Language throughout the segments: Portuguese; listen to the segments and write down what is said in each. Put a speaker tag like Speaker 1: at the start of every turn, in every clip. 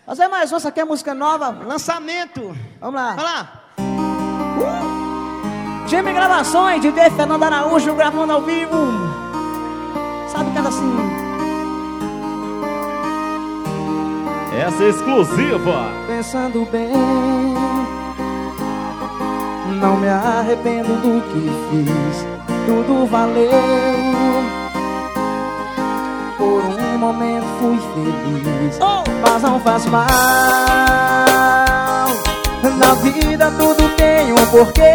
Speaker 1: Fazer mais uma, essa aqui é música nova.
Speaker 2: Lançamento.
Speaker 1: Vamos lá.
Speaker 2: Vai lá.
Speaker 1: Time Gravações, DJ Fernando Araújo gravando ao vivo. Sabe que era assim.
Speaker 3: Essa é exclusiva.
Speaker 1: Pensando bem, não me arrependo do que fiz. Tudo valeu. Por um momento fui feliz, mas não faz mal. Na vida tudo tem um porquê.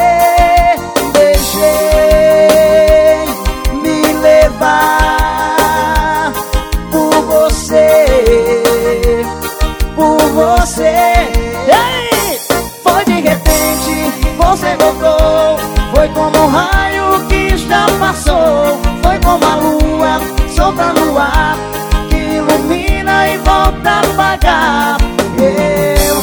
Speaker 1: Deixei me levar por você, por você. Ei! Foi de repente, você voltou. Foi como um raio que já passou. Foi como a lua solta no ar, que ilumina e volta a apagar. Eu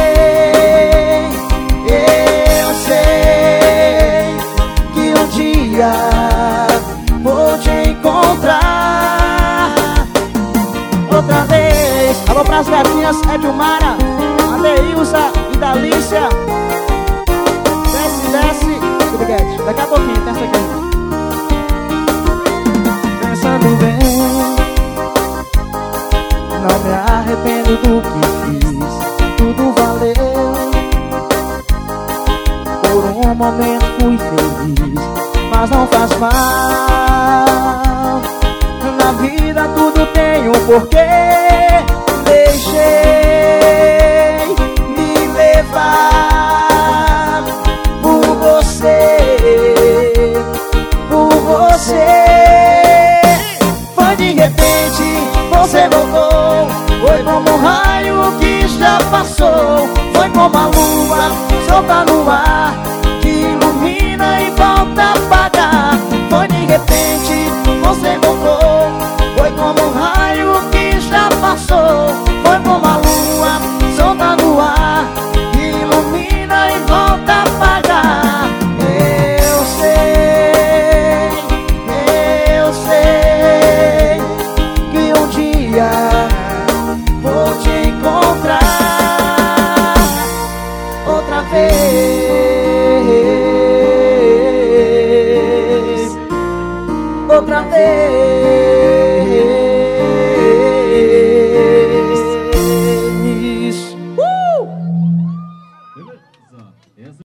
Speaker 1: sei que um dia vou te encontrar outra vez. Alô pras gatinhas, Edilmara, Adeilza e Dalícia. Desce, desce, Subiguete. Daqui a pouquinho, tem essa aqui. Pensando bem, não me arrependo do que fiz. Tudo valeu. Por um momento fui feliz, mas não faz mal. Na vida tudo tem um porquê. Deixei me levar por você, por você. Foi de repente, você voltou. Foi como um raio que já passou. Foi como a lua solta no ar, que ilumina e volta a apagar. Foi de repente, você voltou. Foi como um raio que já passou. Foi como a lua solta no ar, que ilumina e volta a apagar. Eu sei que um dia vou te encontrar outra vez, outra vez.